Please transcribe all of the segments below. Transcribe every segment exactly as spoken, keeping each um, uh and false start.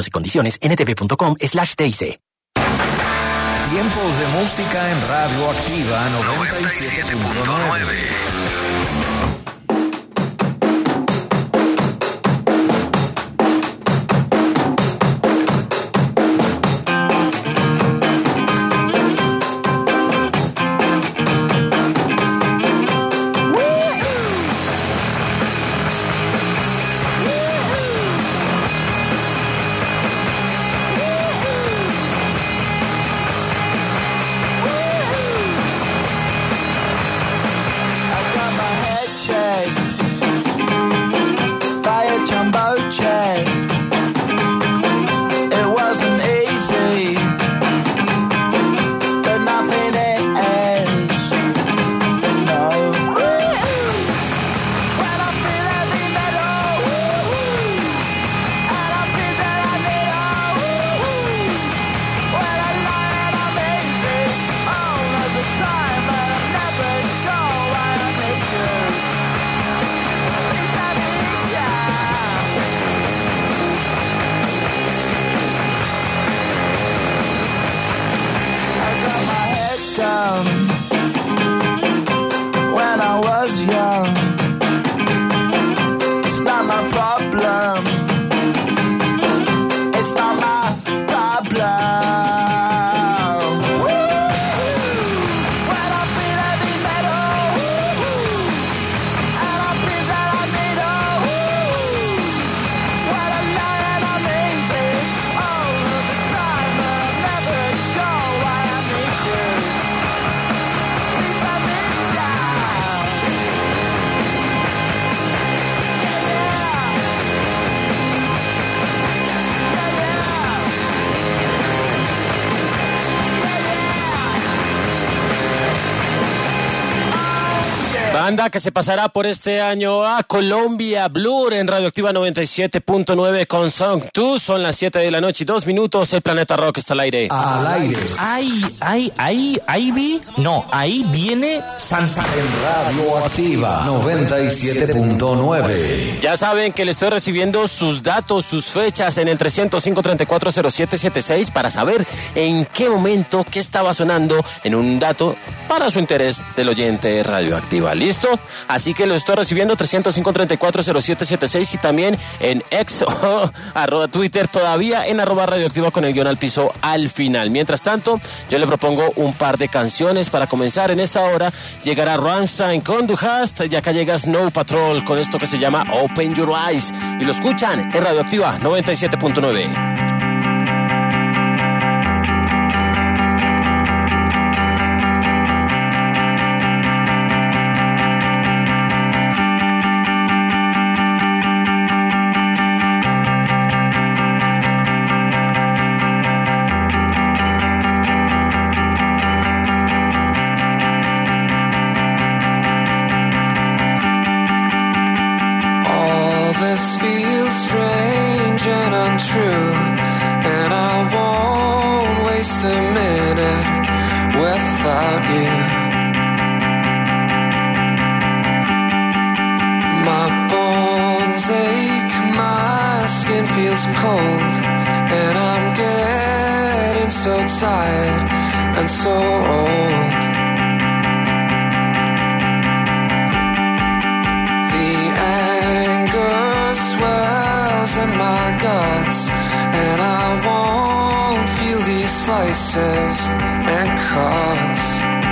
Términos y condiciones en etv.com slash TIC. Tiempos de música en Radio Activa noventa y siete punto nueve. Banda que se pasará por este año a Colombia, Blur en Radioactiva noventa y siete punto nueve con Song dos. Son las siete de la noche y dos minutos. El Planeta Rock está al aire. Al aire. Ahí, ahí, ahí, ahí vi. No, ahí viene Sansa. En Radioactiva noventa y siete punto nueve. Ya saben que le estoy recibiendo sus datos, sus fechas en el trescientos cinco, treinta y cuatro, cero siete setenta y seis para saber en qué momento, qué estaba sonando en un dato para su interés del oyente Radioactiva. ¿Listo? Así que lo estoy recibiendo trescientos cinco, treinta y cuatro, cero siete setenta y seis y también en ex o arroba Twitter, todavía en arroba Radioactiva con el guión al piso al final. Mientras tanto, yo le propongo un par de canciones para comenzar en esta hora. Llegará Rammstein con Du Hast y acá llega Snow Patrol con esto que se llama Open Your Eyes y lo escuchan en Radioactiva noventa y siete punto nueve. And so old. The anger swells in my guts, and I won't feel these slices and cuts.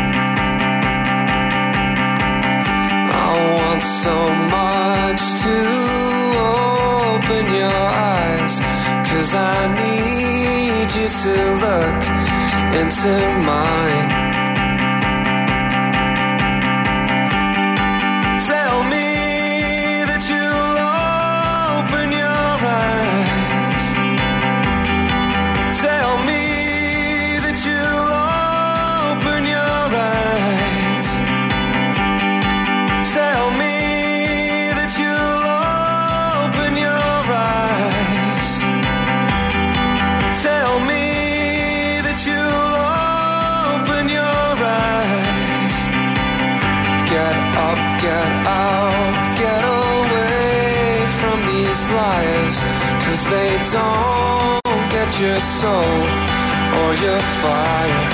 I want so much to open your eyes, 'cause I need you to look into mine. Tell me that you'll open your eyes. Tell me that you'll open your eyes. Tell me that you'll open your eyes. Tell me get out, get away from these lies, 'cause they don't at your soul or your fire.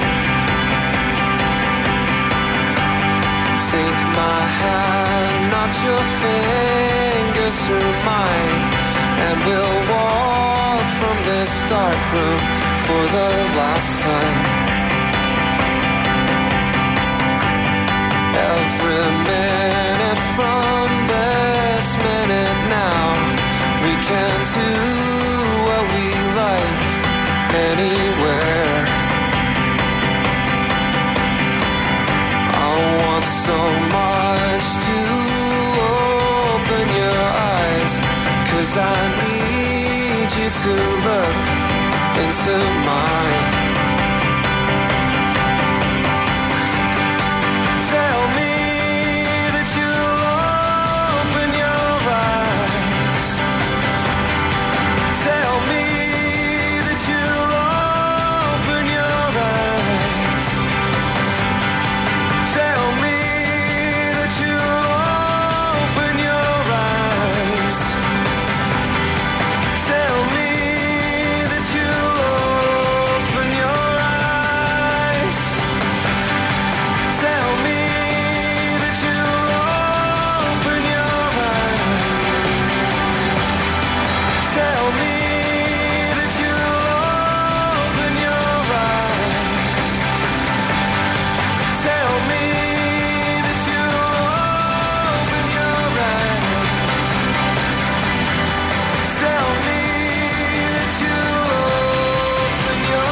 Take my hand, not your fingers through mine, and we'll walk from this dark room for the last time. Every minute from this minute now, we can do what we like anywhere. I want so much to open your eyes, 'cause I need you to look into mine. Tell me that you'll open your eyes. Tell me that you'll open your eyes. Tell me that you'll open your eyes. Tell me that you'll open your eyes. Tell me that you'll open your eyes. Tell me that you'll open your eyes. Tell me that you'll open your eyes. Tell me that you'll open your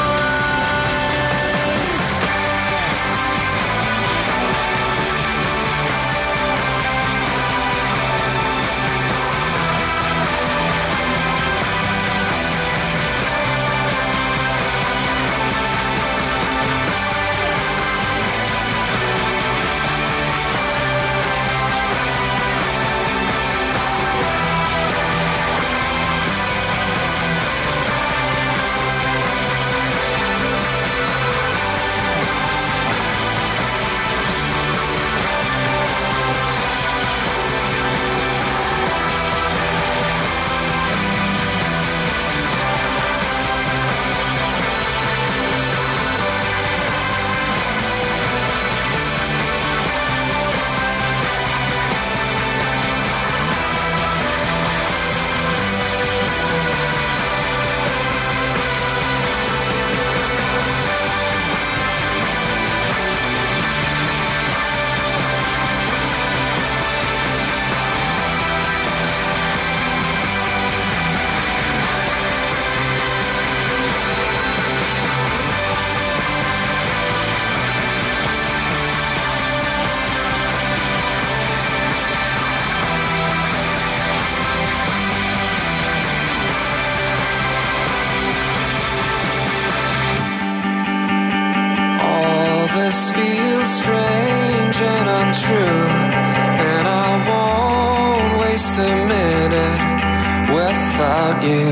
All this feels strange and untrue, and I won't waste a minute without you.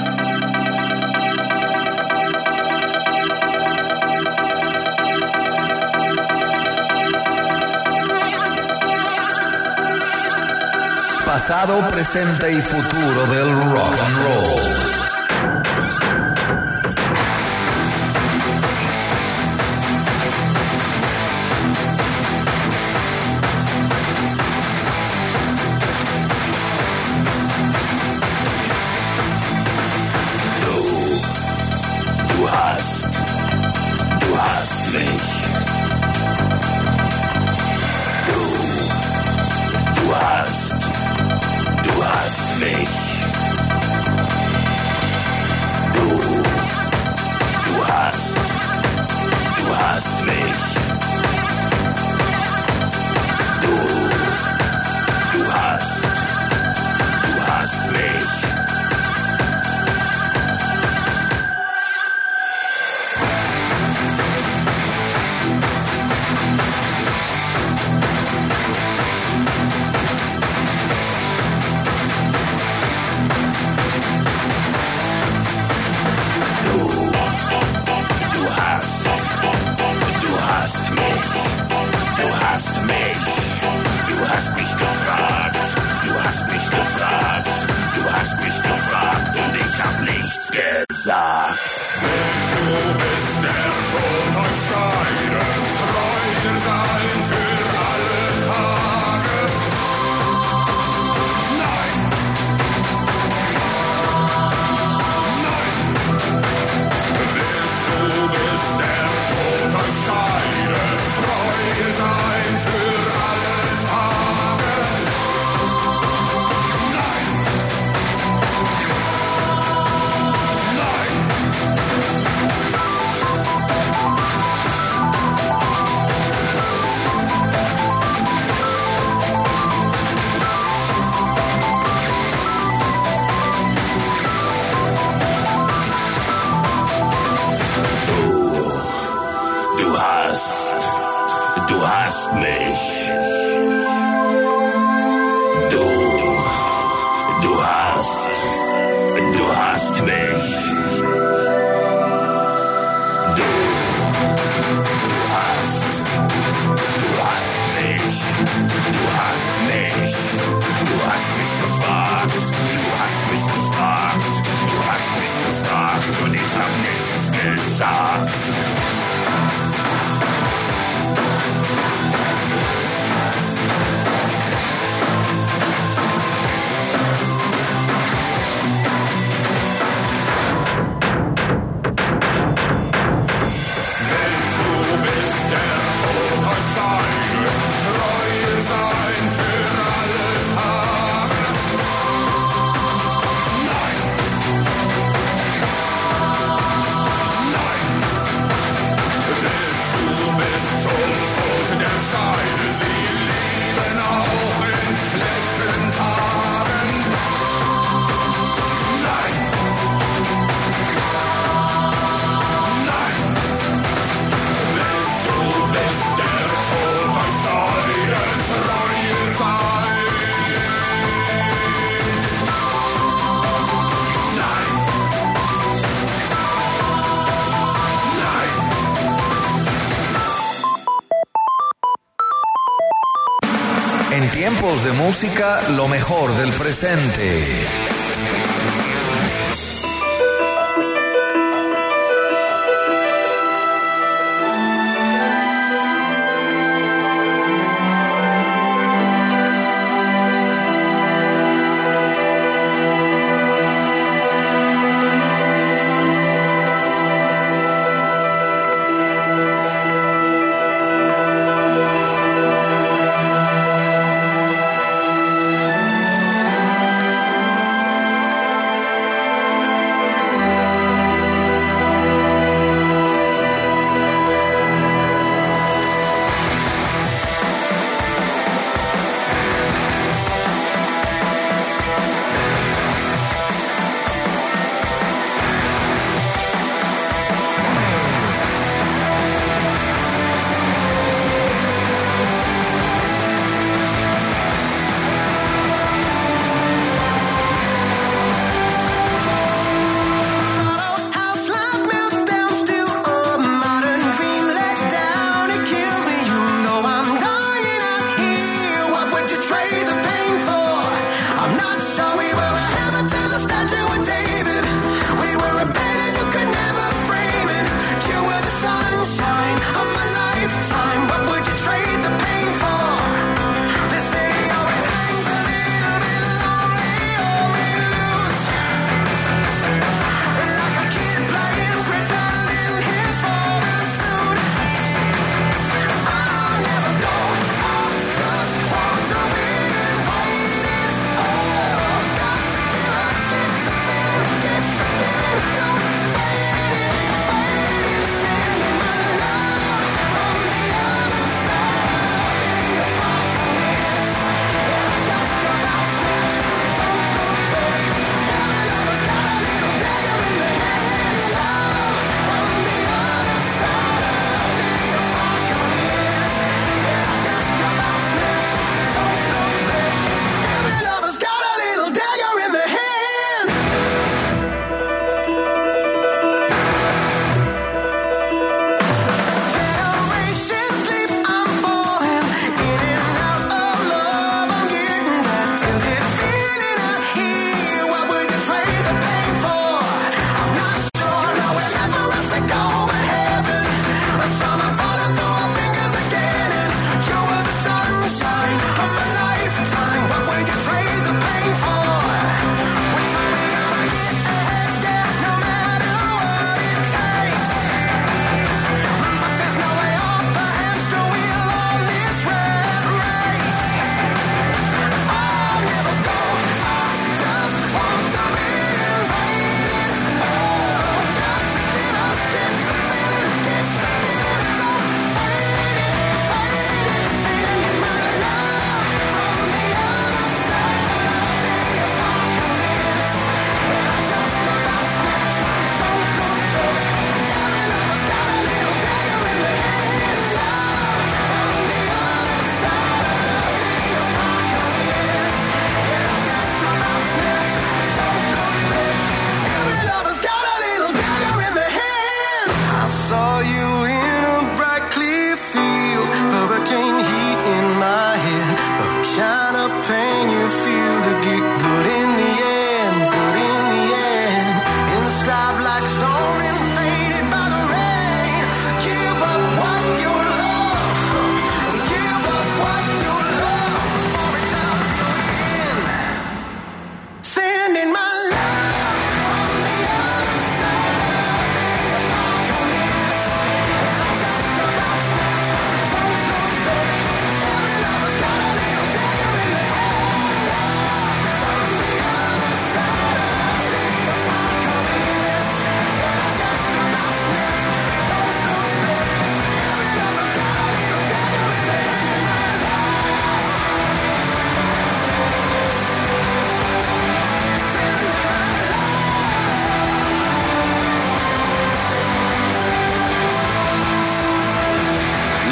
Pasado, presente y futuro del rock and roll. Du hast, du hast mich. Du, du hast, du hast mich. sagt. Du bist der Tod euch scheiden, treu sein für alle Tage. Nein! Nein! Willst du bist der Tod euch scheiden, treu sein für alle Tage. Nein! Nein! Du hast, du hast mich. Du, du hast, du hast mich. Du, du hast, du hast mich. Du hast mich. Du hast mich gefragt. Du hast mich gefragt. Du hast mich gefragt und ich hab nichts gesagt. En tiempos de música, lo mejor del presente.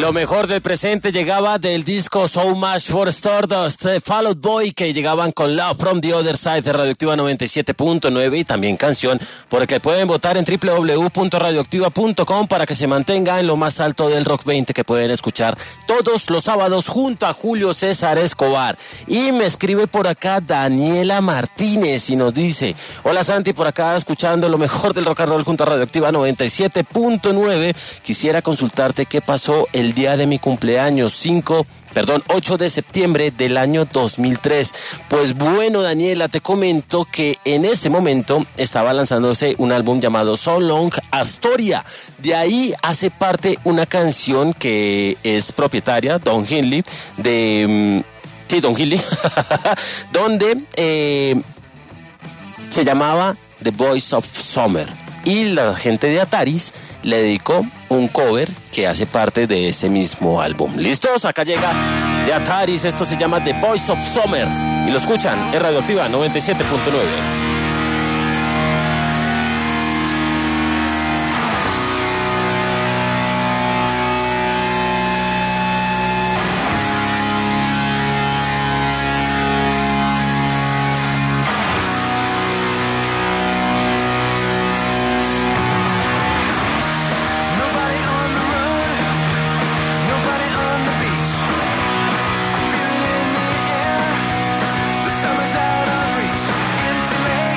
Lo mejor del presente llegaba del disco So Much for Stardust, eh, Fall Out Boy, que llegaban con Love from the Other Side de Radioactiva noventa y siete punto nueve y también canción por el que pueden votar en doble u doble u doble u punto radioactiva punto com para que se mantenga en lo más alto del Rock veinte, que pueden escuchar todos los sábados junto a Julio César Escobar. Y me escribe por acá Daniela Martínez y nos dice: hola Santi, por acá escuchando lo mejor del rock and roll junto a Radioactiva noventa y siete punto nueve. Quisiera consultarte qué pasó el el día de mi cumpleaños, cinco, perdón, ocho de septiembre del año dos mil tres. Pues bueno, Daniela, te comento que en ese momento estaba lanzándose un álbum llamado So Long Astoria. De ahí hace parte una canción que es propietaria, Don Henley, de... Sí, Don Henley, donde eh, se llamaba The Voice of Summer. Y la gente de Ataris le dedicó un cover que hace parte de ese mismo álbum. ¿Listos? Acá llega de Ataris, esto se llama The Voice of Summer y lo escuchan en Radioactiva noventa y siete punto nueve. Summer's out of reach, intimate.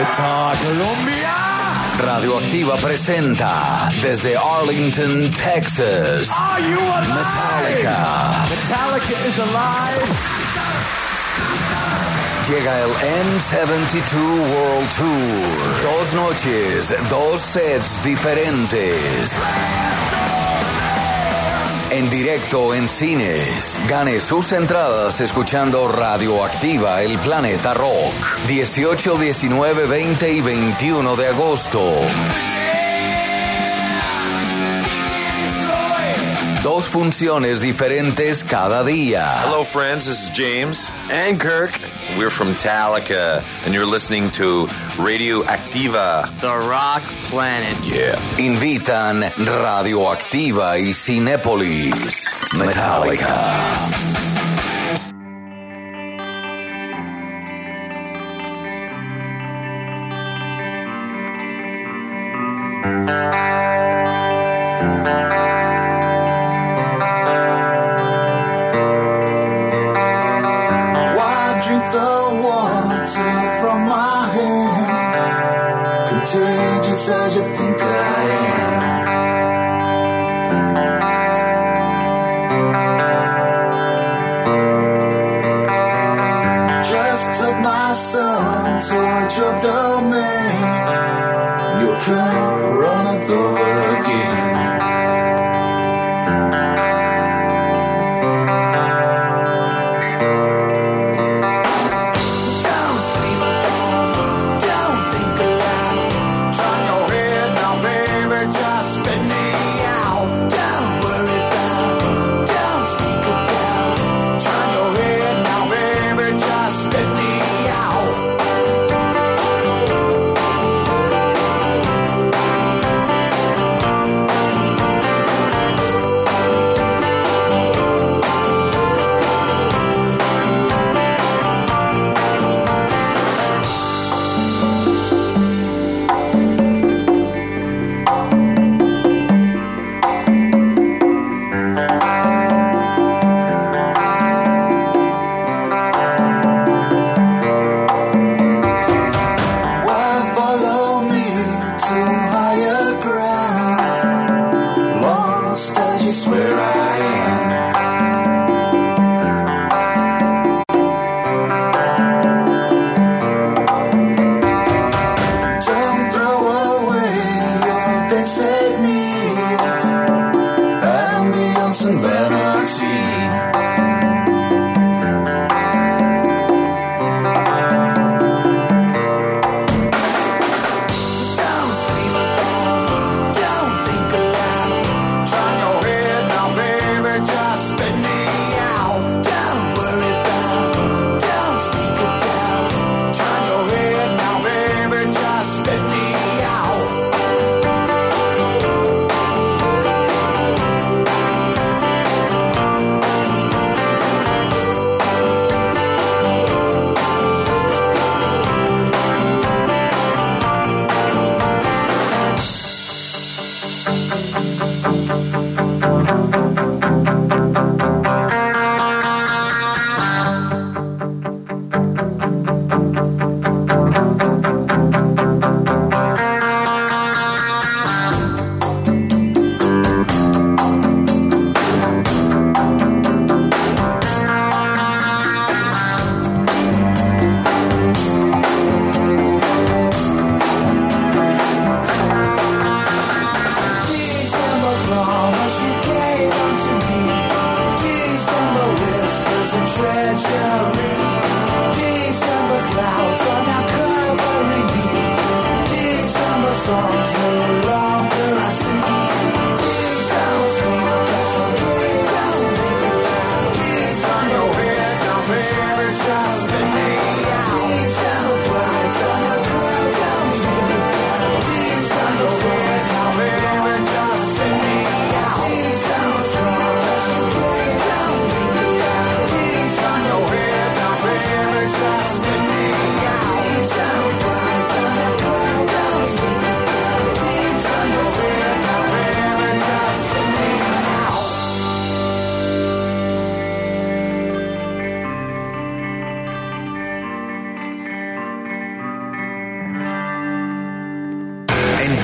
Bogotá, Colombia. Radioactiva presenta desde Arlington, Texas. Are you alive? Metallica. Metallica is alive. Llega el M setenta y dos World Tour. Dos noches, dos sets diferentes. En directo en cines. Gane sus entradas escuchando Radioactiva El Planeta Rock. dieciocho, diecinueve, veinte y veintiuno de agosto. Dos funciones diferentes cada día. Hello, friends. This is James and Kirk. We're from Metallica, and you're listening to Radioactiva. The Rock Planet. Yeah. Invitan Radioactiva y Cinépolis. Metallica. As you think I am. Just took my son towards your domain. You come running through again.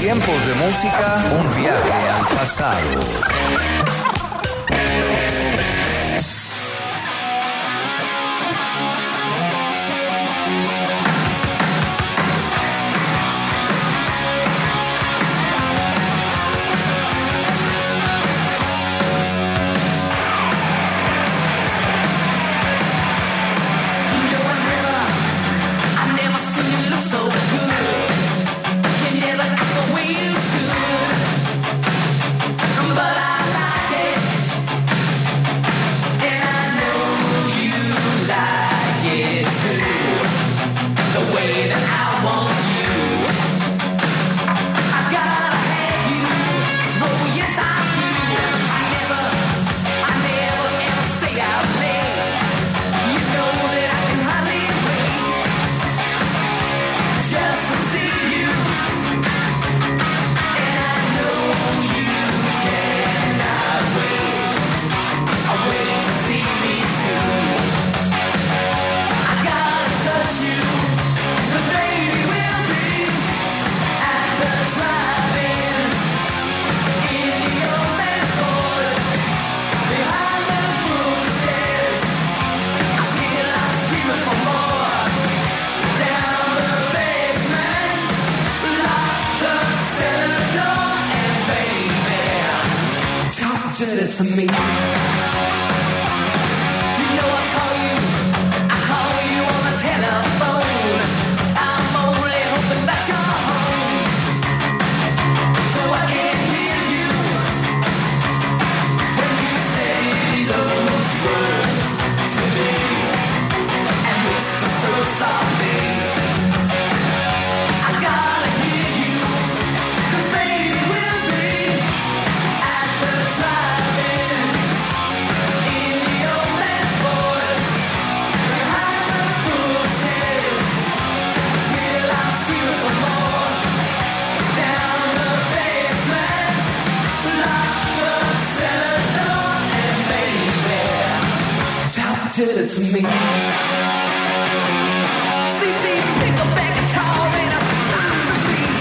tiempos de música, un viaje al pasado. To me, you know I call you, I call you on the telephone. I'm only hoping that you're home, so I can hear you when you say those words to me and whisper so softly. I gotta hear you, 'cause baby we'll be at the drive. Did it to me. C C, pick up that guitar and I'm time to bleed.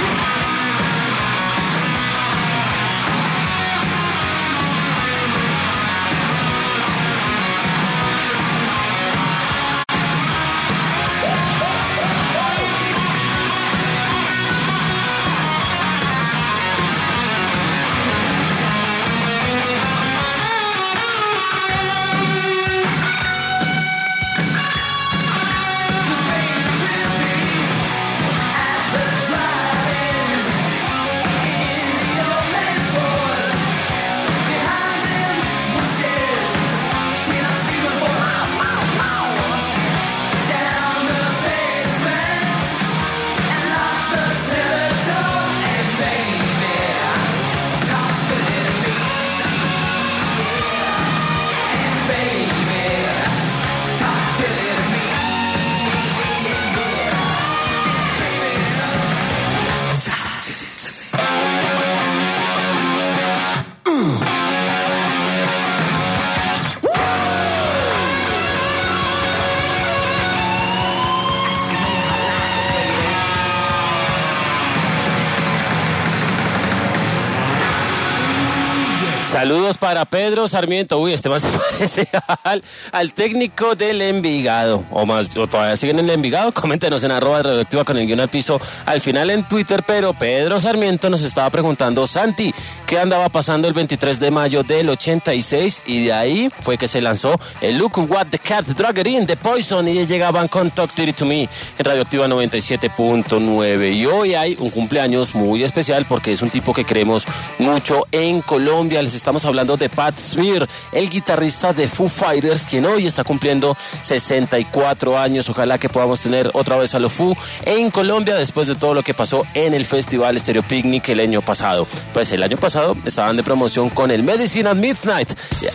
Saludos para Pedro Sarmiento. Uy, este más se parece al, al técnico del Envigado. O más, o todavía siguen en el Envigado. Coméntenos en arroba radioactiva con el guión al piso al final en Twitter. Pero Pedro Sarmiento nos estaba preguntando, Santi, ¿qué andaba pasando el veintitrés de mayo del ochenta y seis? Y de ahí fue que se lanzó el Look What the Cat Dragged In de Poison y llegaban con Talk to It to Me en Radioactiva noventa y siete punto nueve. Y hoy hay un cumpleaños muy especial porque es un tipo que creemos mucho en Colombia. Les estamos hablando de Pat Smear, el guitarrista de Foo Fighters, quien hoy está cumpliendo sesenta y cuatro años. Ojalá que podamos tener otra vez a los Foo en Colombia después de todo lo que pasó en el Festival Stereo Picnic el año pasado. Pues el año pasado estaban de promoción con el Medicine at Midnight.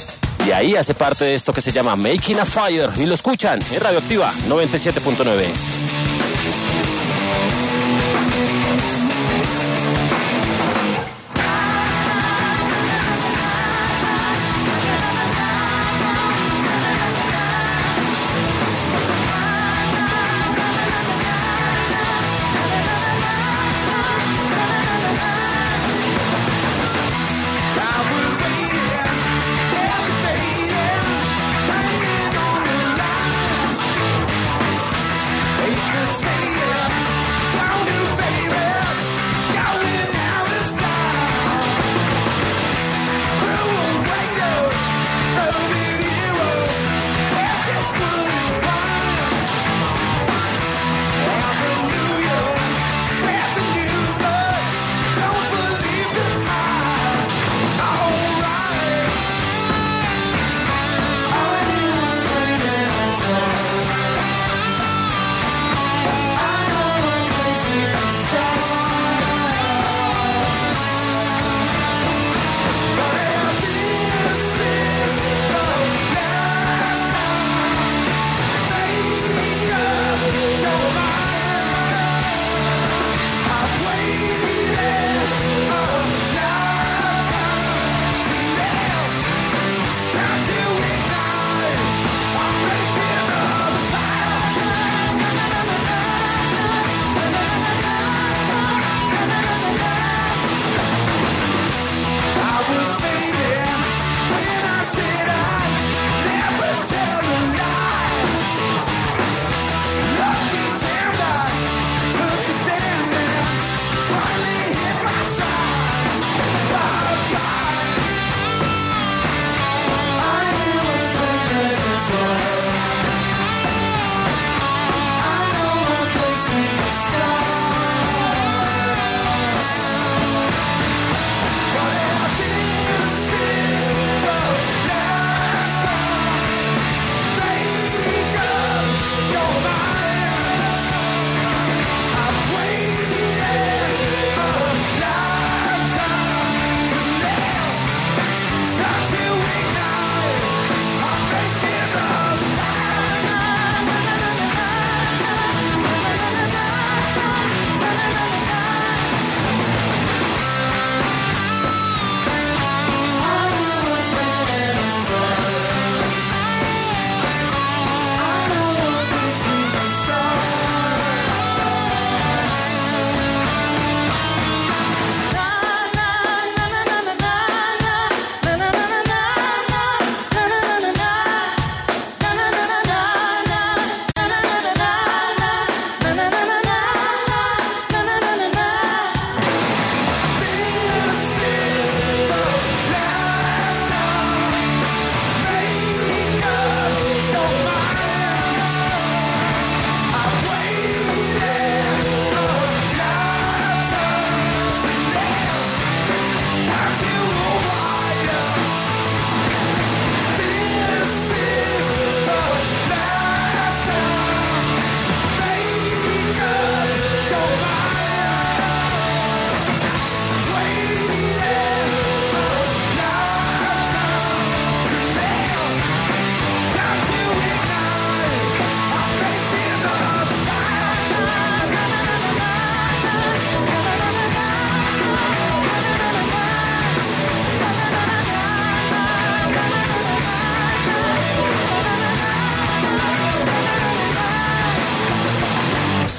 Y ahí hace parte de esto que se llama Making a Fire. Y lo escuchan en Radioactiva noventa y siete punto nueve.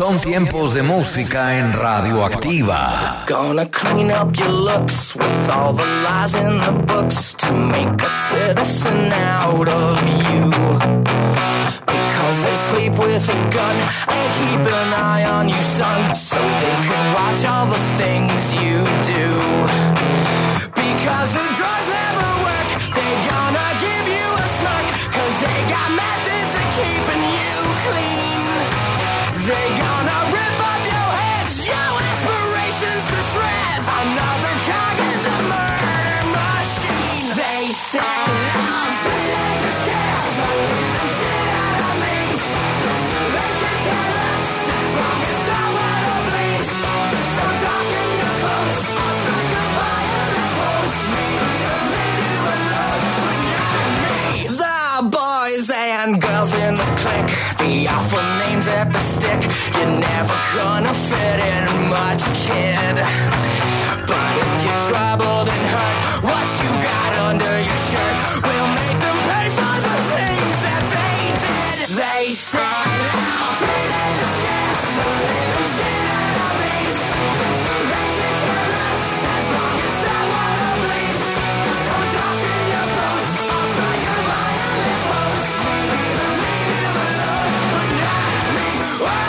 Son tiempos de música en Radioactiva. Gonna clean up your looks with all the lies in the books to make a citizen out of you. Because they sleep with a gun and keep an eye on you, son, so they can watch all the things you do. Because the drugs never work, they gonna give you a smirk, cause they got methods of keeping you clean. They gonna rip up your heads, your aspirations to shreds. Another cog in the murder machine. They say I'm free as a scale, but the shit out of me. They can care less as long as I wanna bleed. So talk in your clothes, I'll strike a violent pose. Maybe I'll leave you alone, but not me. The boys and girls in the clique, the awful names at the stick. You're never gonna fit in much, kid. But if you're troubled and hurt, what you got under your shirt will make them pay for the things that they did. They said, I'm free as a scale, the living shit out of me. They can care less as long as I wanna bleed. So talk in your clothes, I'll strike a violent pose. Maybe they'll leave you alone, but not me. Whoa!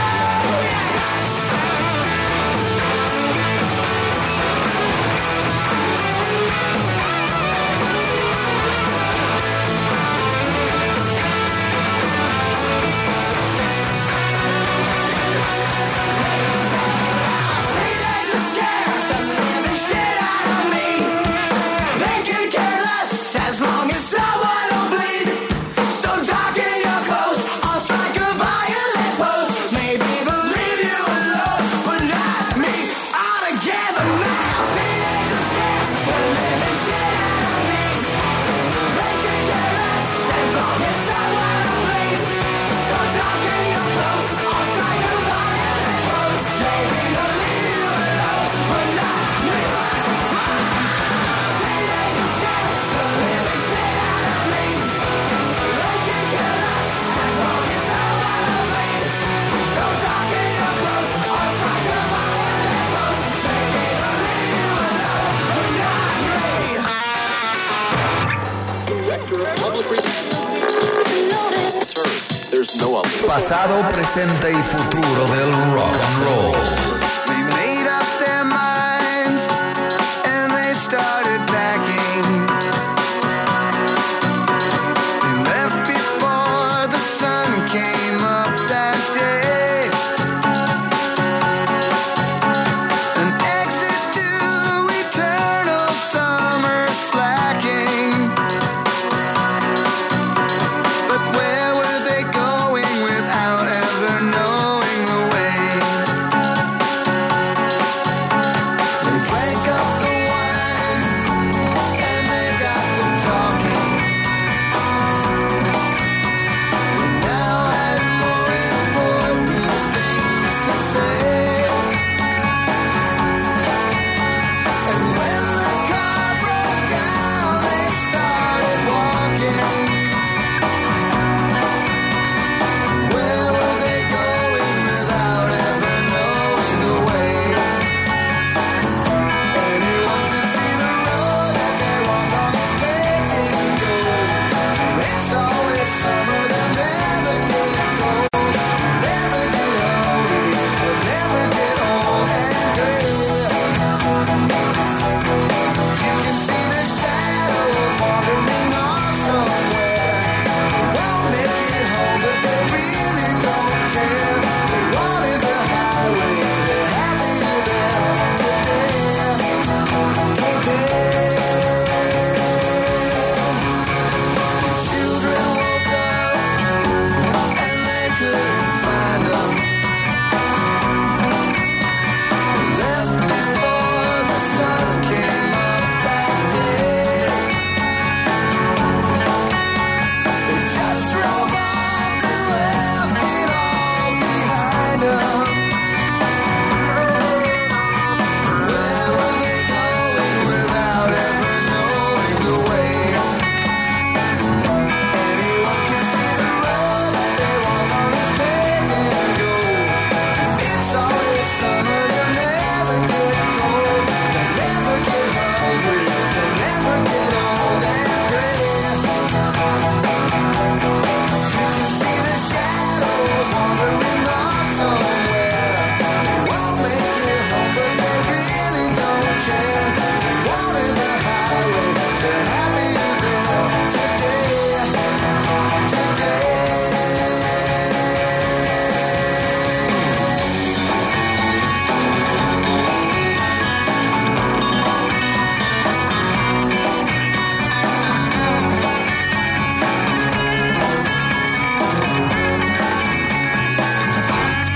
As long as someone will bleed. So dark in your clothes, I'll strike a violent pose. Maybe they'll leave you alone, but not me. All together now. Teenagers share the living shit out of me. They can care less as long as someone will bleed. So dark in your clothes, I'll strike a violent pose. Maybe they'll leave you alone, but not me. Teenagers share the living shit out of me. They can care less as long as someone will bleed. So dark in your clothes, I'll strike a violent pose. Maybe they'll leave you alone, but not me. Pasado, presente y futuro del rock and roll. They made up their minds and they started packing. They left before the sun came up that day. An exit to eternal summer slacking. But where were they going without ever knowing the way?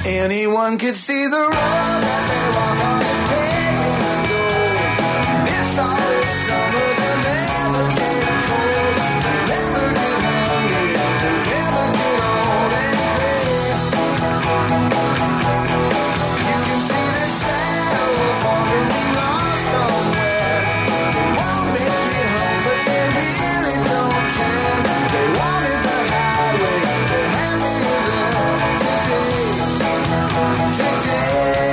Anyone could see the road that they walk on is paved in gold. It's always summer, they'll never get cold. They'll never get hungry, they'll never get old and gray. You can see the shadow of wandering off somewhere. They won't make it home, but they really don't care. They wanted the highway, they're happier there today. Today.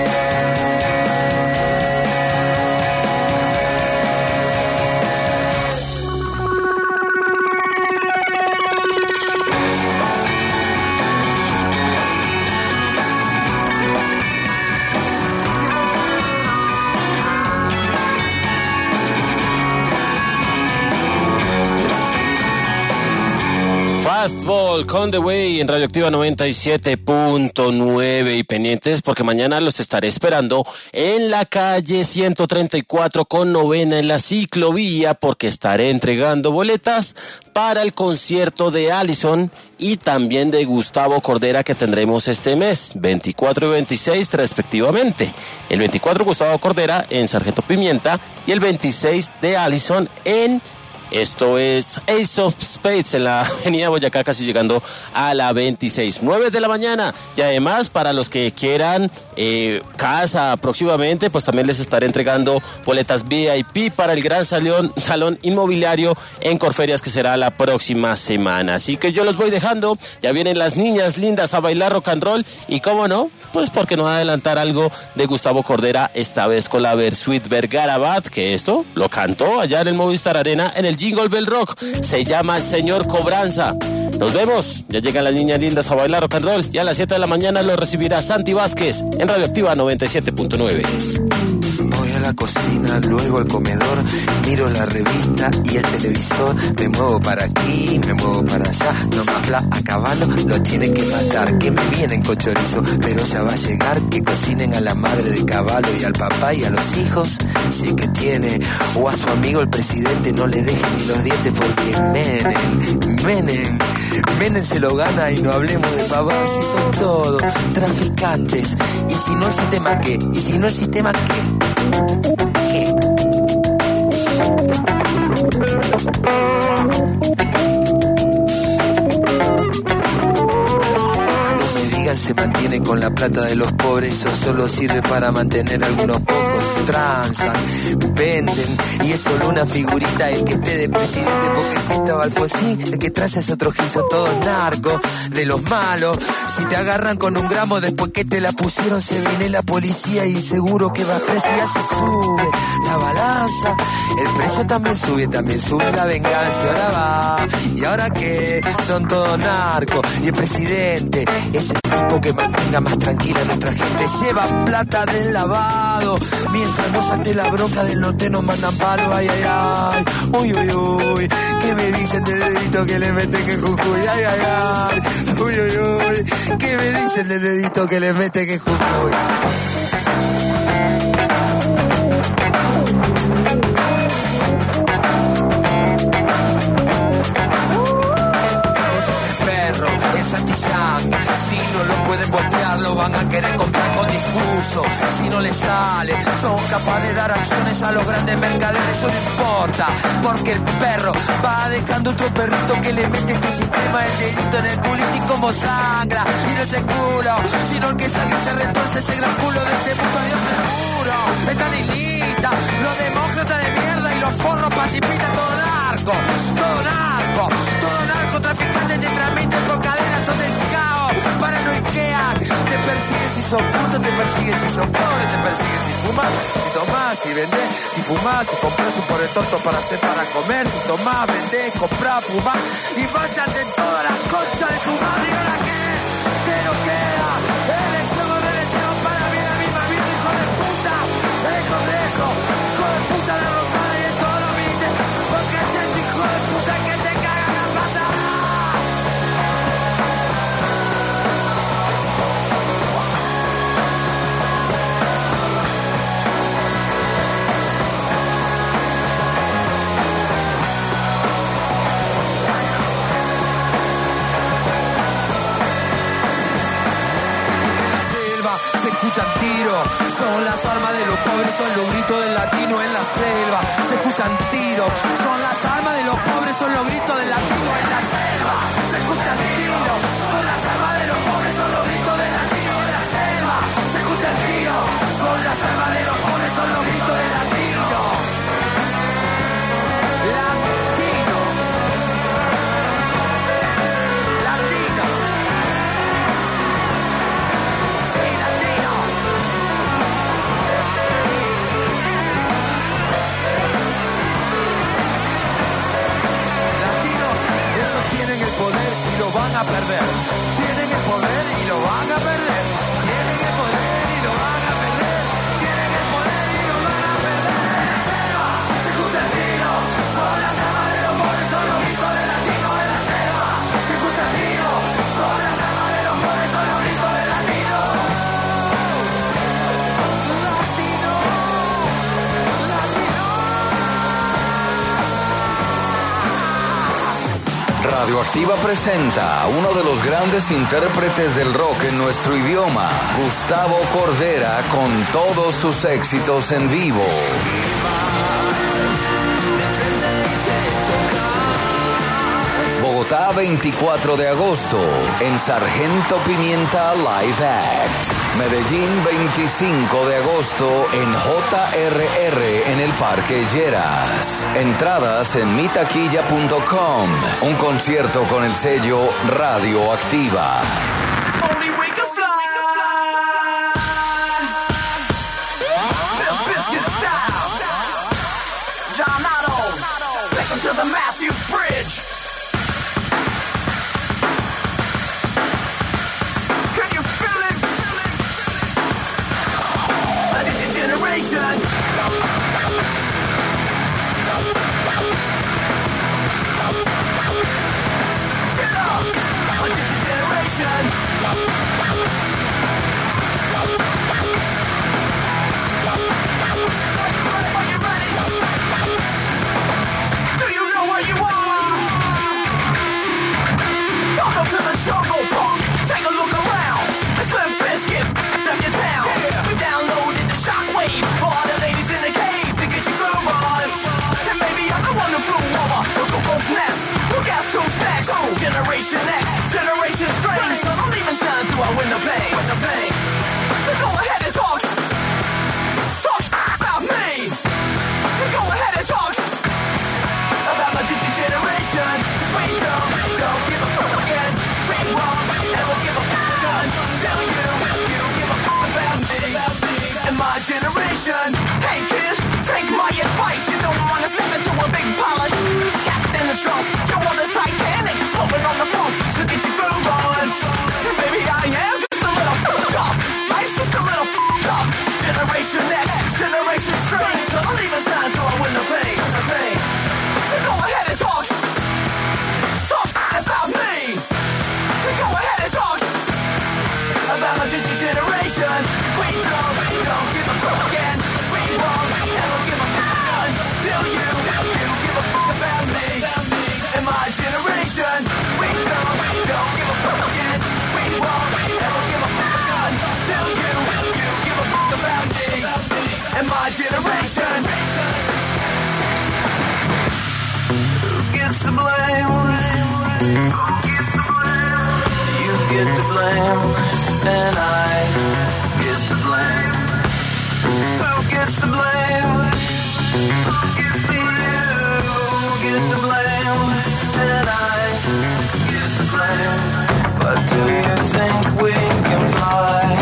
Fastball con The Way en Radioactiva noventa y siete punto nueve y pendientes porque mañana los estaré esperando en la calle ciento treinta y cuatro con novena en la ciclovía porque estaré entregando boletas para el concierto de Allison y también de Gustavo Cordera que tendremos este mes, veinticuatro y veintiséis respectivamente. El veinticuatro Gustavo Cordera en Sargento Pimienta y el veintiséis de Allison en... Esto es Ace of Spades en la avenida Boyacá, casi llegando a la veintiséis, nueve de la mañana. Y además, para los que quieran eh, casa próximamente, pues también les estaré entregando boletas V I P para el gran salón, salón inmobiliario en Corferias, que será la próxima semana. Así que yo los voy dejando. Ya vienen las niñas lindas a bailar rock and roll. Y cómo no, pues porque no adelantar algo de Gustavo Cordera, esta vez con la Versuit Vergara Bat, que esto lo cantó allá en el Movistar Arena en el Jingle Bell Rock. Se llama El Señor Cobranza. Nos vemos. Ya llegan las niñas lindas a bailar rock and roll y a las siete de la mañana lo recibirá Santi Vázquez en Radioactiva noventa y siete punto nueve. Voy a la cocina, luego al comedor, miro la revista y el televisor, me muevo para aquí, me muevo para allá, no me habla a caballo, lo tienen que matar, que me vienen con chorizo, pero ya va a llegar, que cocinen a la madre de caballo y al papá y a los hijos, si que tiene, o a su amigo el presidente, no le dejen ni los dientes porque Menem, Menem, Menem se lo gana y no hablemos de pavadas, si son todos traficantes, y si no el sistema qué, y si no el sistema qué. ¿Qué? No me digan se mantiene con la plata de los pobres, eso solo sirve para mantener a algunos pocos. Transan, venden, y es solo una figurita el que esté de presidente, porque si estaba Alfonsín, el que traza es otro gil, son todos narcos, de los malos. Si te agarran con un gramo después que te la pusieron, se viene la policía y seguro que va preso, y así sube la balanza, el precio también sube, también sube la venganza, y ahora va, y ahora qué, son todos narcos, y el presidente es el tipo que mantenga más tranquila a nuestra gente, lleva plata del lavado, mientras no salte la bronca del norte nos mandan palo, ay, ay, ay, uy, uy, uy, ¿qué me dicen del dedito que le meten que Jujuy, ay, ay, ay, uy, uy, uy, ¿qué me dicen del dedito que le meten que Jujuy? Santillán, si no lo pueden voltear, lo van a querer comprar con discurso. Si no les sale, son capaces de dar acciones a los grandes mercaderes, eso no importa, porque el perro va dejando otro perrito que le mete este sistema el dedito en el culito y como sangra, y no es el culo, sino el que sangre se retuerce ese gran culo de este mundo, Dios seguro, están en lista, los demócratas de mierda y los forros pacifistas, todo narco, todo narco, todo narcotraficante, te transmiten con cadenas, son del caos, paranoiquean, te persiguen si son putos, te persiguen si son pobres, te persiguen si fumas, si tomás, si vendés, si fumás, si compras un pobre tonto para hacer para comer, si tomás, vendés, comprás, fumás, y vayas en toda la concha de tu madre, y ahora qué, ¿qué nos queda? Elección o reelección para mí la misma vida, hijo de puta, el Congreso, hijo de puta de Rosada y en todos los ministerios, porque es el hijo de puta que te caga la pata. selva, se escuchan tiros. Son las armas de los pobres, son los gritos del latino en la selva. Se escuchan tiros. Son las armas de los pobres, son los gritos del latino en la selva. Se escuchan tiros. Son las armas de los pobres, son los gritos del latino en la selva. Se escuchan tiros. Son las armas de los pobres, son los gritos del latino. Tienen el poder y lo van a perder. Tienen el poder y lo van a perder. Tienen el poder y lo van a perder. Tienen el poder y lo van a perder. En la selva se escuchan tiros. Son las armas de los pobres, son los gritos del latino en la selva. Se escuchan tiros. Son las armas de los pobres, son los gritos del latino. Latino. Latino. Radioactiva presenta a uno de los grandes intérpretes del rock en nuestro idioma, Gustavo Cordera, con todos sus éxitos en vivo. Bogotá, veinticuatro de agosto, en Sargento Pimienta Live Act. Medellín, veinticinco de agosto, en J R R en el Parque Lleras. Entradas en mi taquilla punto com. Un concierto con el sello Radioactiva. Generation X, Generation Strange, so don't even shine through our window pane. Window pane. So go ahead and talk, talk about me. Go ahead and talk about my generation. We don't, don't give a fuck again. We wrong, and we'll give a fuck again. Tell you, you give a fuck about me, about me and my generation. Hey kid, take my advice. You don't wanna step into a big pile of Captain is drunk. You want a Titanic floating on the phone, so get your groove on. Maybe I am just a little fucked up. Life's just a little fucked up. Generation X, Generation Strange, so don't even sign through a window pane. So go ahead and talk, talk about me. Go ahead and talk about my generation. We don't, we don't give a fuck again. We won't, and we'll give a fuck until you, you give a fuck about me, about me and my generation. We don't, don't give a fuck again. We won't, and we'll give a fuck until you, you give a fuck about me, about me and my generation. Who gets the blame? You get the blame, and I get the blame. Who gets the blame? You get the blame, and I get the blame. But do you think we can fly?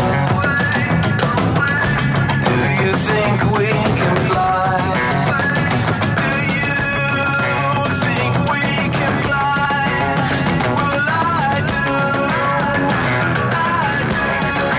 Do you think we can fly? Do you think we can fly? Well, I do. I do.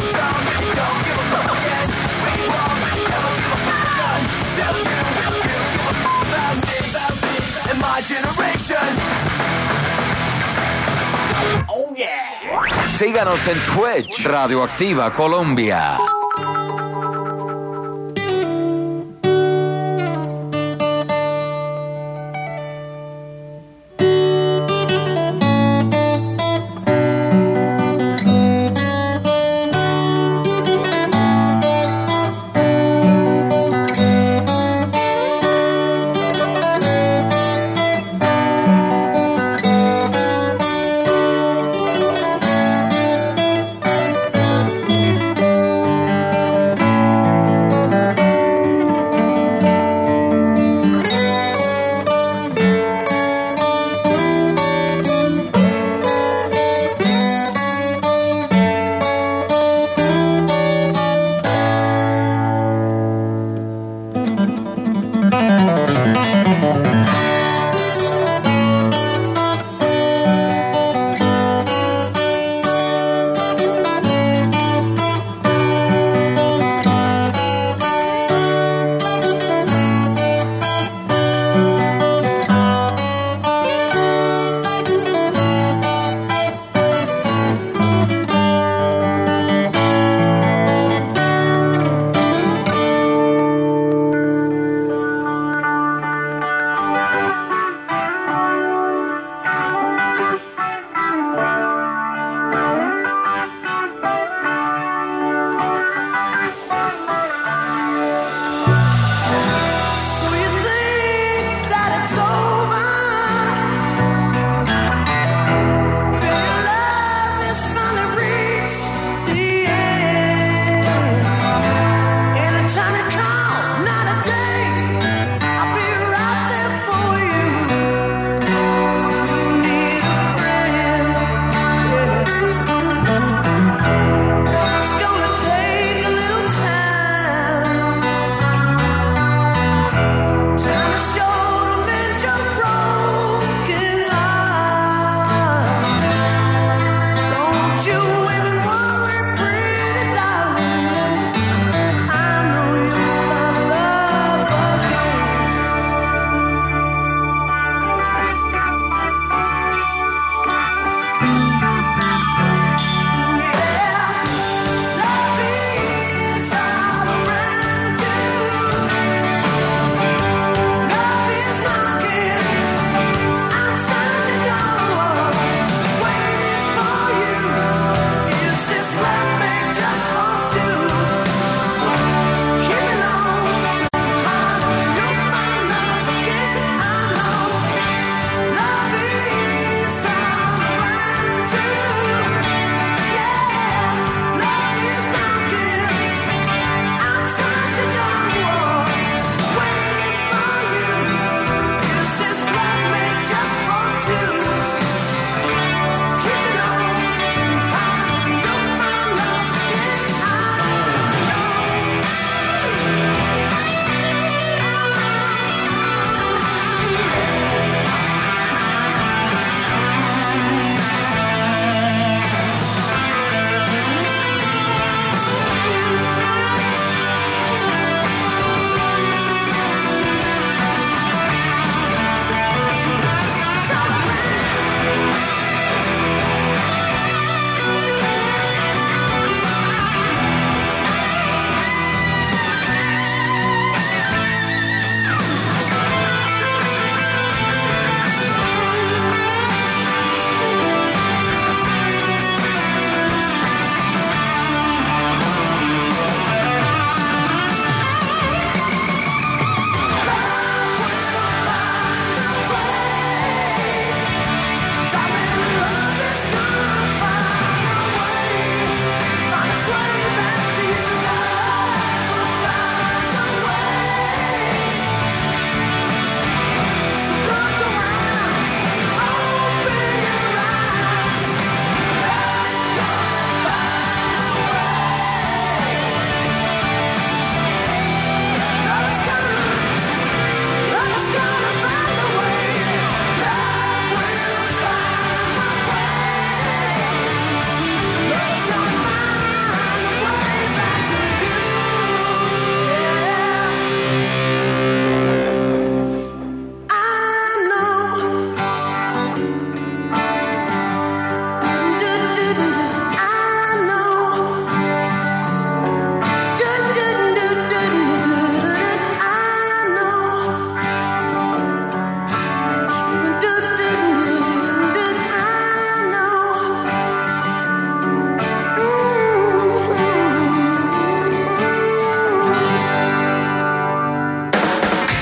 drum. Don't give a fuck again. We won't ever give a fuck again. Till you, you give a fuck about me, about me, and my generation. Oh yeah. Síganos en Twitch, Radioactiva Colombia.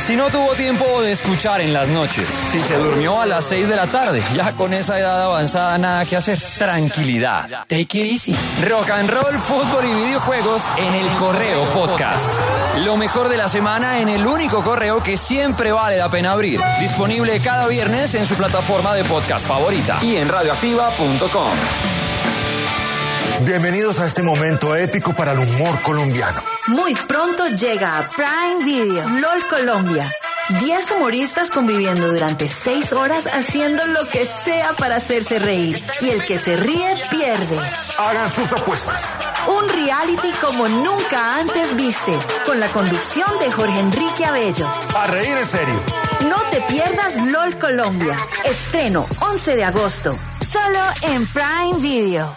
Si no tuvo tiempo de escuchar en las noches, si se durmió a las seis de la tarde, ya con esa edad avanzada nada que hacer. Tranquilidad. Take it easy. Rock and roll, fútbol y videojuegos en el Correo Podcast. Lo mejor de la semana en el único correo que siempre vale la pena abrir. Disponible cada viernes en su plataforma de podcast favorita y en radioactiva punto com. Bienvenidos a este momento épico para el humor colombiano. Muy pronto llega a Prime Video LOL Colombia. diez humoristas conviviendo durante seis horas haciendo lo que sea para hacerse reír. Y el que se ríe pierde. Hagan sus apuestas. Un reality como nunca antes viste, con la conducción de Jorge Enrique Abello. A reír en serio. No te pierdas LOL Colombia. Estreno once de agosto. Solo en Prime Video.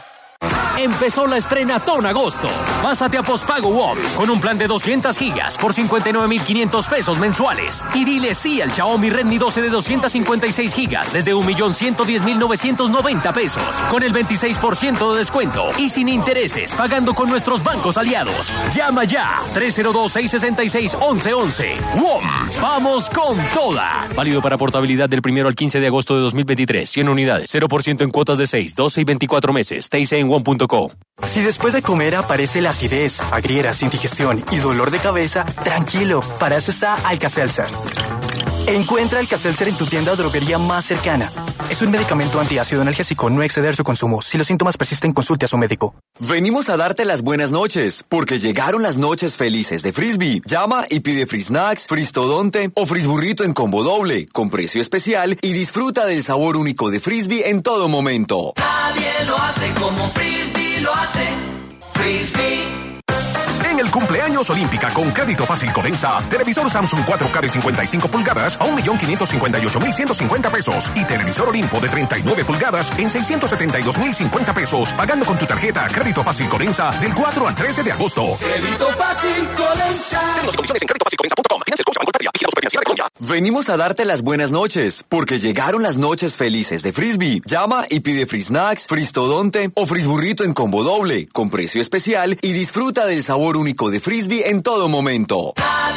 Empezó la estrenatón agosto. Pásate a postpago WOM con un plan de doscientas gigas por cincuenta y nueve mil quinientos pesos mensuales. Y dile sí al Xiaomi Redmi doce de doscientas cincuenta y seis gigas desde un millón ciento diez mil novecientos noventa pesos. Con el veintiséis por ciento de descuento y sin intereses, pagando con nuestros bancos aliados. Llama ya tres cero dos, seis seis seis, once once. WOM. Vamos con toda. Válido para portabilidad del primero al quince de agosto de dos mil veintitrés. cien unidades. cero por ciento en cuotas de seis, doce y veinticuatro meses. T I C en WOM punto com. Si después de comer aparece la acidez, agrieras, indigestión y dolor de cabeza, tranquilo, para eso está Alka-Seltzer. Encuentra Alka-Seltzer en tu tienda o droguería más cercana. Es un medicamento antiácido analgésico, no exceder su consumo. Si los síntomas persisten, consulte a su médico. Venimos a darte las buenas noches, porque llegaron las noches felices de Frisbee. Llama y pide Free Snacks, Fristodonte o Frisburrito en combo doble, con precio especial y disfruta del sabor único de Frisbee en todo momento. Nadie lo hace como Frisbee lo hace. Frisbee. En el cumpleaños Olímpica con Crédito Fácil Codensa, televisor Samsung cuatro K de cincuenta y cinco pulgadas a un millón quinientos cincuenta y ocho mil ciento cincuenta pesos y televisor Olimpo de treinta y nueve pulgadas en seiscientos setenta y dos mil cincuenta pesos, pagando con tu tarjeta Crédito Fácil Codensa del cuatro al trece de agosto. Crédito Fácil Codensa. Términos y condiciones en crédito fácil codensa punto com. Financia el Scotia Banco Hipotecaria. Vigilado Superfinanciera de Colombia. Venimos a darte las buenas noches, porque llegaron las noches felices de Frisbee. Llama y pide Free Snacks, Fristodonte o Frisburrito en combo doble, con precio especial y disfruta del sabor único de Frisbee en todo momento.